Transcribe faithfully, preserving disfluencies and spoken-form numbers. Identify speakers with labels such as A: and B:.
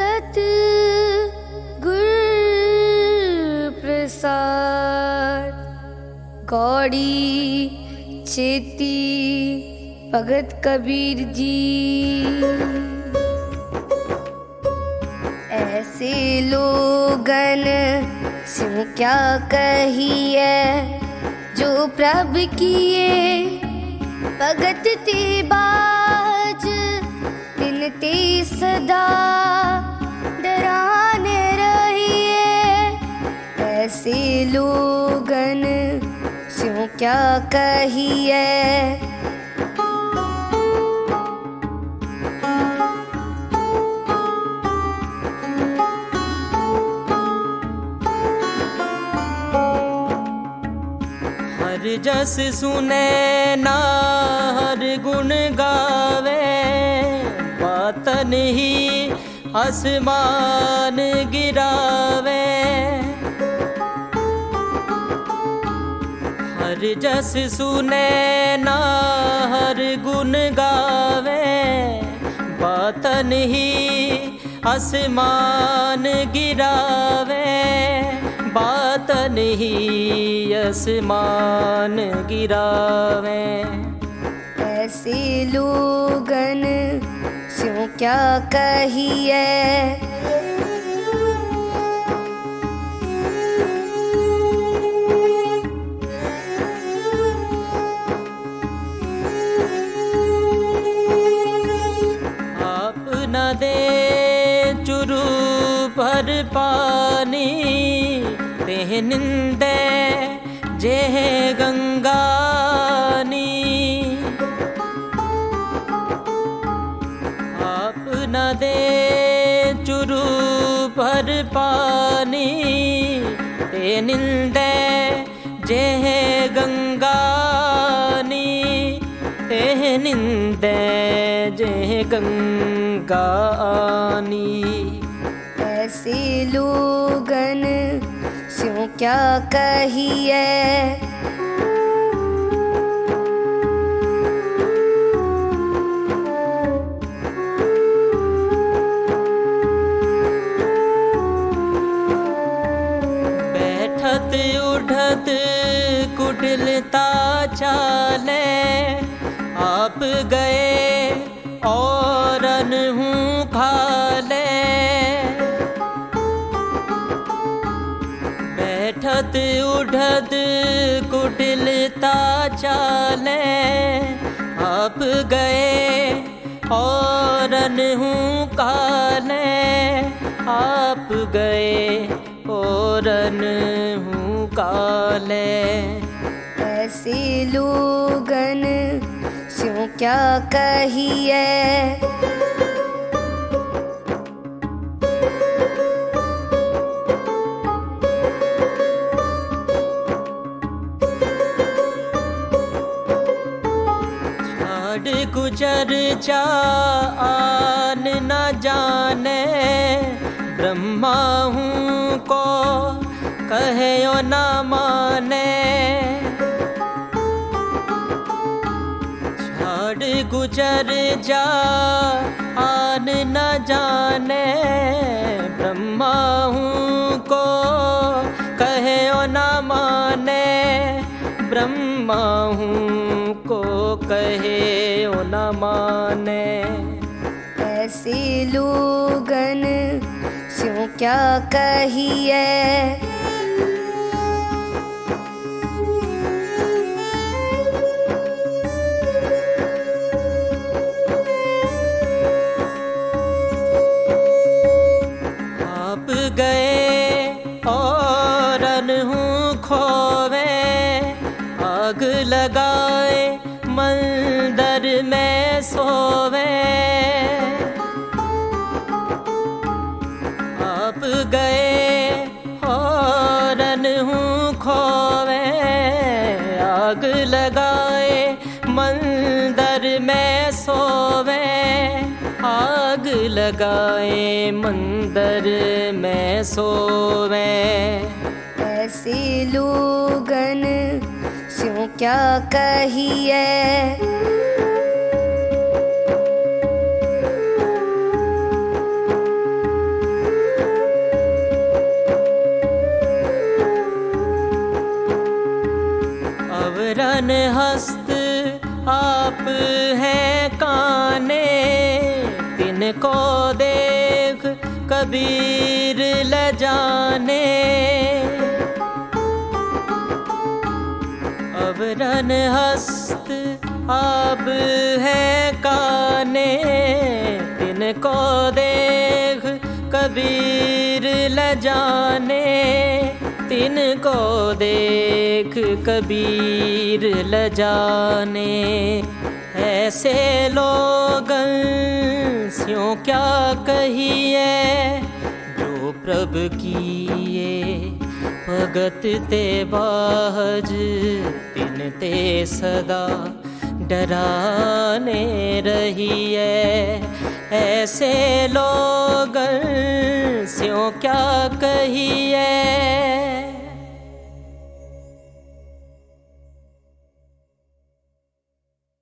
A: सत गुर प्रसाद गौड़ी चेती भगत कबीर जी। ऐसे लोगन स्यों क्या कहिए जो प्रभ किए भगत ते बाज दिन ते सदा डराने रहिए। ऐसे लोगन स्यों क्या कहिए।
B: हर जस सुने ना हर गुण गावे बातन ही आसमान गिरावे। हर जस सुने ना हर गुण गावे बातन ही आसमान गिरावे। बातन ही आसमान गिरावे।
A: ऐसे लोगन स्यों क्या कहिए।
B: आप न दे चुरू भर पानी तेह निंदे जेह गंगानी। आप न दे चुरू भर पानी तेह निंदे जेह गंगानी। तेह निंदे जेह गंगानी।
A: ऐसे लोगन स्यों क्या कहिए।
B: बैठत उठत कुटिलता चाले आप गए और अनहूँ खाले। बैठत उठत कुटिलता चाले आप गए और अनहूँ खाले। आप गए और अनहूँ काले।
A: ऐसे लोगन स्यों क्या कहिए।
B: छाड़ गुजर जा आन न जाने ब्रह्मा हूँ को कहे ओ न माने। छाड़ गुजर जा आन न जाने ब्रह्मा हूँ को कहे ओ न माने। ब्रह्मा हूँ को कहे ओ न माने।
A: ऐसे लोगन स्यों क्या कहिए।
B: आप गए और अनहूँ खोवे आग लगाए मंदिर में सोवे। आप गए और अनहूँ खोवे आग लगाए मंदिर में सोवे। आग लगाए मंदिर में सोवे।
A: ऐसे लोगन स्यों क्या कहिए।
B: रन हस्त आप हैं काने, तिनको देख कबीर ल जाने। अब रन हस्त आप हैं काने, तिनको देख कबीर ल जाने, तिनको देख कबीर ल जाने। ऐसे लोगन स्यों क्या कहिए, जो प्रभु किए भगत ते बाज, तिन ते सदा डराने रहिए। ऐसे लोगन स्यों क्या कहिए,